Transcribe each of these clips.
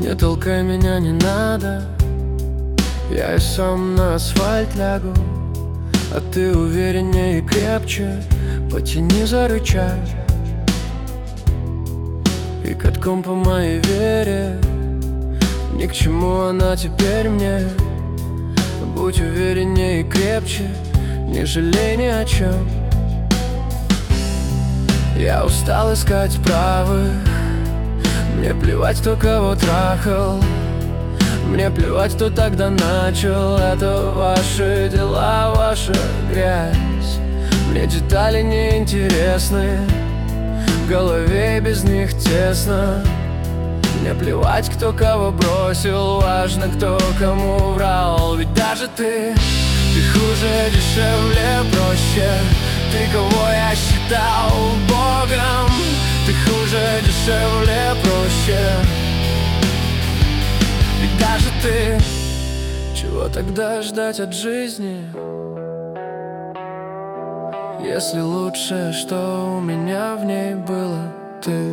Не толкай меня, не надо, я и сам на асфальт лягу. А ты увереннее и крепче потяни за рычаг. И катком по моей вере, ни к чему она теперь мне. Будь увереннее и крепче, не жалей ни о чем. Я устал искать правых, мне плевать, кто кого трахал. Мне плевать, кто тогда начал. Это ваши дела, ваша грязь. Мне детали не интересны, в голове без них тесно. Мне плевать, кто кого бросил, важно, кто кому врал. Ведь даже ты хуже, дешевле, проще. Ты, кого я считал Богом, ты хуже, дешевле, проще. Ведь даже ты, чего тогда ждать от жизни, если лучшее, что у меня в ней было, ты.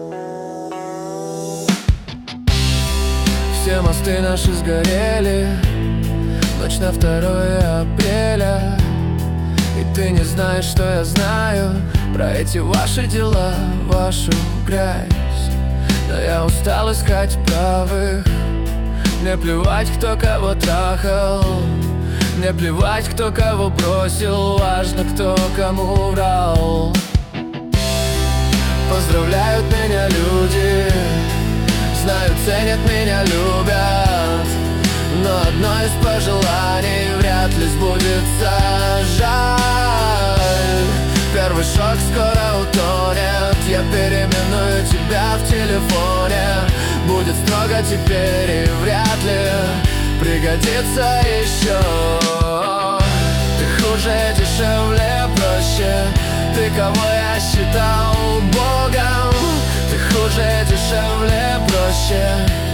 Все мосты наши сгорели, ночь на 2 апреля. И ты не знаешь, что я знаю про эти ваши дела, вашу грязь. Но я устал искать правых. Мне плевать, кто кого трахал. Мне плевать, кто кого бросил, важно, кто кому врал. Поздравляют меня люди, знают, ценят, меня любят. Но одно из пожеланий вряд ли сбудется. Жаль, первый шок скоро утонет. Я переименую тебя в телефоне. Будет строго теперь и вряд ли пригодится еще. Ты хуже, дешевле, проще. Ты, кого я считал Богом, ты хуже, дешевле, проще.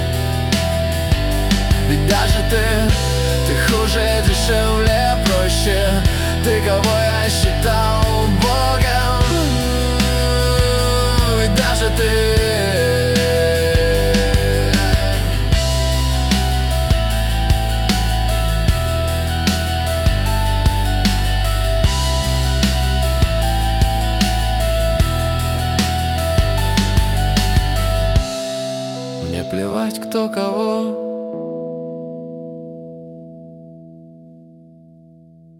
Ведь даже ты хуже, дешевле, проще. Ты, кого я считал Богом, ведь даже ты. Мне плевать, кто кого